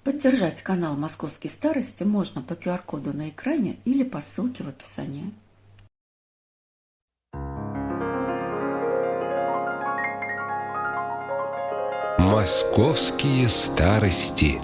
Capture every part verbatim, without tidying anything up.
Поддержать канал «Московские старости» можно по ку ар-коду на экране или по ссылке в описании. «Московские старости».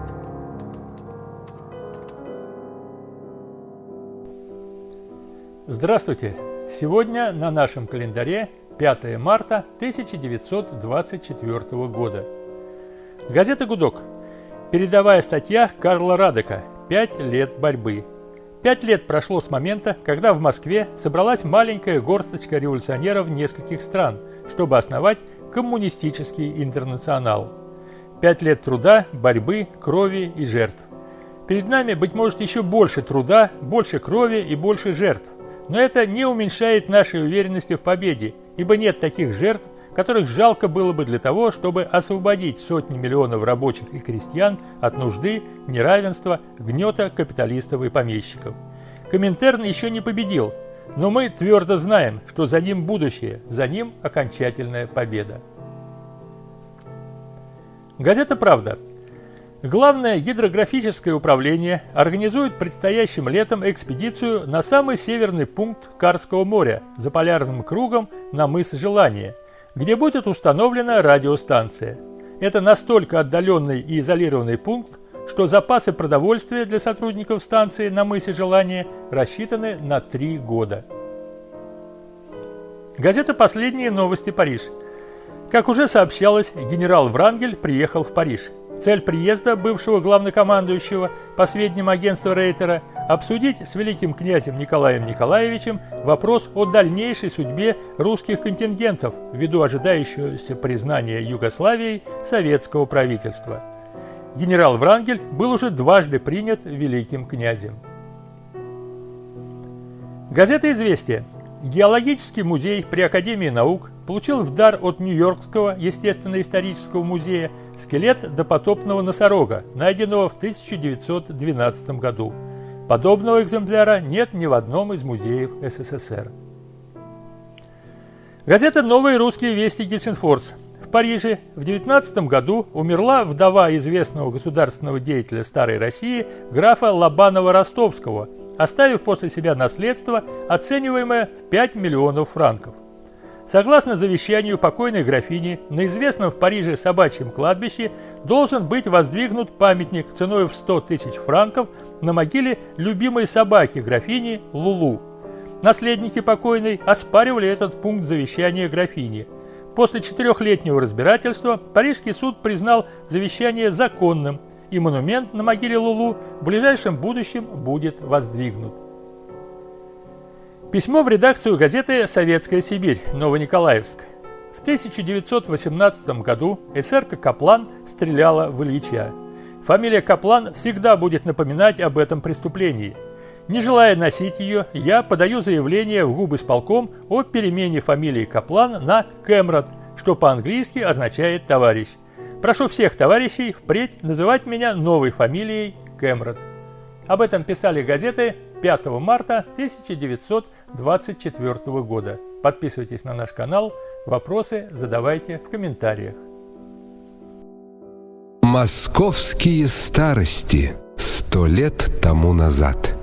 Здравствуйте! Сегодня на нашем календаре пятое марта тысяча девятьсот двадцать четвёртого года. Газета «Гудок». Передовая статья Карла Радека «Пять лет борьбы». Пять лет прошло с момента, когда в Москве собралась маленькая горсточка революционеров нескольких стран, чтобы основать коммунистический интернационал. Пять лет труда, борьбы, крови и жертв. Перед нами, быть может, еще больше труда, больше крови и больше жертв. Но это не уменьшает нашей уверенности в победе, ибо нет таких жертв, которых жалко было бы для того, чтобы освободить сотни миллионов рабочих и крестьян от нужды, неравенства, гнета капиталистов и помещиков. Коминтерн еще не победил, но мы твердо знаем, что за ним будущее, за ним окончательная победа. Газета «Правда». Главное гидрографическое управление организует предстоящим летом экспедицию на самый северный пункт Карского моря за полярным кругом на мыс Желания, где будет установлена радиостанция. Это настолько отдаленный и изолированный пункт, что запасы продовольствия для сотрудников станции на мысе Желания рассчитаны на три года. Газета «Последние новости. Париж». Как уже сообщалось, генерал Врангель приехал в Париж. Цель приезда бывшего главнокомандующего, по сведениям агентства Рейтера, обсудить с великим князем Николаем Николаевичем вопрос о дальнейшей судьбе русских контингентов ввиду ожидающегося признания Югославией советского правительства. Генерал Врангель был уже дважды принят великим князем. Газета «Известия». Геологический музей при Академии наук получил в дар от Нью-Йоркского естественно-исторического музея скелет допотопного носорога, найденного в тысяча девятьсот двенадцатом году. Подобного экземпляра нет ни в одном из музеев эс эс эс эр. Газета «Новые русские вести. Гельсинфорс». В Париже в девятнадцатом году умерла вдова известного государственного деятеля Старой России графа Лобанова-Ростовского, оставив после себя наследство, оцениваемое в пять миллионов франков. Согласно завещанию покойной графини, на известном в Париже собачьем кладбище должен быть воздвигнут памятник ценой в сто тысяч франков на могиле любимой собаки графини Лулу. Наследники покойной оспаривали этот пункт завещания графини. После четырехлетнего разбирательства Парижский суд признал завещание законным, и монумент на могиле Лулу в ближайшем будущем будет воздвигнут. Письмо в редакцию газеты «Советская Сибирь», Новониколаевск. В тысяча девятьсот восемнадцатом году эсерка Каплан стреляла в Ильича. Фамилия Каплан всегда будет напоминать об этом преступлении. Не желая носить ее, я подаю заявление в губисполком о перемене фамилии Каплан на Кэмрот, что по-английски означает «товарищ». Прошу всех товарищей впредь называть меня новой фамилией Кэмрот. Об этом писали газеты пятого марта тысяча девятьсот двадцать четвёртого года. Подписывайтесь на наш канал, вопросы задавайте в комментариях. «Московские старости. Сто лет тому назад».